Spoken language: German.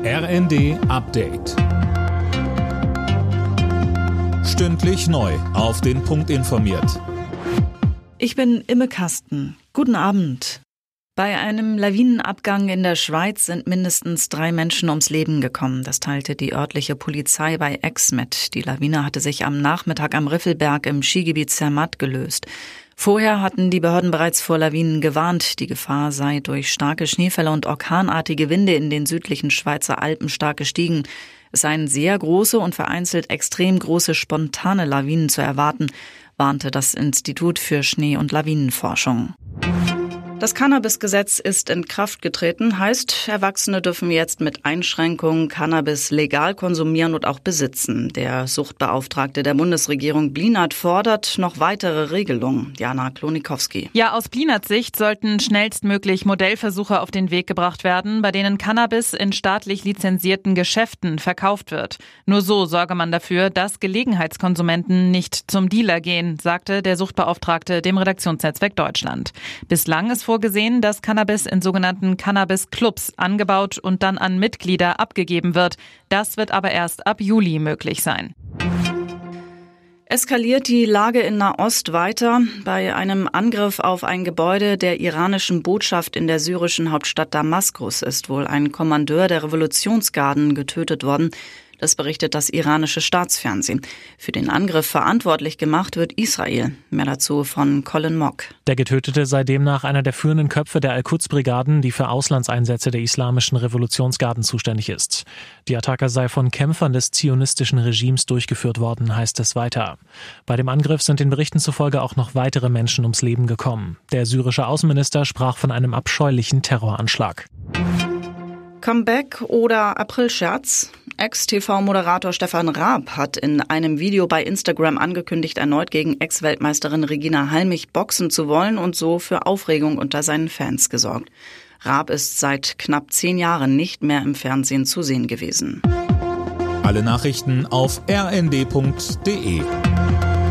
RND Update. Stündlich neu auf den Punkt informiert. Ich bin Imme Kasten. Guten Abend. Bei einem Lawinenabgang in der Schweiz sind mindestens 3 Menschen ums Leben gekommen. Das teilte die örtliche Polizei bei Aix mit. Die Lawine hatte sich am Nachmittag am Riffelberg im Skigebiet Zermatt gelöst. Vorher hatten die Behörden bereits vor Lawinen gewarnt. Die Gefahr sei durch starke Schneefälle und orkanartige Winde in den südlichen Schweizer Alpen stark gestiegen. Es seien sehr große und vereinzelt extrem große spontane Lawinen zu erwarten, warnte das Institut für Schnee- und Lawinenforschung. Das Cannabis-Gesetz ist in Kraft getreten, heißt, Erwachsene dürfen jetzt mit Einschränkungen Cannabis legal konsumieren und auch besitzen. Der Suchtbeauftragte der Bundesregierung Blinert fordert noch weitere Regelungen. Jana Klonikowski. Ja, aus Blinerts Sicht sollten schnellstmöglich Modellversuche auf den Weg gebracht werden, bei denen Cannabis in staatlich lizenzierten Geschäften verkauft wird. Nur so sorge man dafür, dass Gelegenheitskonsumenten nicht zum Dealer gehen, sagte der Suchtbeauftragte dem Redaktionsnetzwerk Deutschland. Bislang ist vorgesehen, dass Cannabis in sogenannten Cannabis-Clubs angebaut und dann an Mitglieder abgegeben wird. Das wird aber erst ab Juli möglich sein. Eskaliert die Lage in Nahost weiter. Bei einem Angriff auf ein Gebäude der iranischen Botschaft in der syrischen Hauptstadt Damaskus ist wohl ein Kommandeur der Revolutionsgarden getötet worden. Das berichtet das iranische Staatsfernsehen. Für den Angriff verantwortlich gemacht wird Israel. Mehr dazu von Colin Mock. Der Getötete sei demnach einer der führenden Köpfe der Al-Quds-Brigaden, die für Auslandseinsätze der islamischen Revolutionsgarden zuständig ist. Die Attacke sei von Kämpfern des zionistischen Regimes durchgeführt worden, heißt es weiter. Bei dem Angriff sind den Berichten zufolge auch noch weitere Menschen ums Leben gekommen. Der syrische Außenminister sprach von einem abscheulichen Terroranschlag. Comeback oder Aprilscherz? Ex-TV-Moderator Stefan Raab hat in einem Video bei Instagram angekündigt, erneut gegen Ex-Weltmeisterin Regina Halmich boxen zu wollen und so für Aufregung unter seinen Fans gesorgt. Raab ist seit knapp 10 Jahren nicht mehr im Fernsehen zu sehen gewesen. Alle Nachrichten auf rnd.de.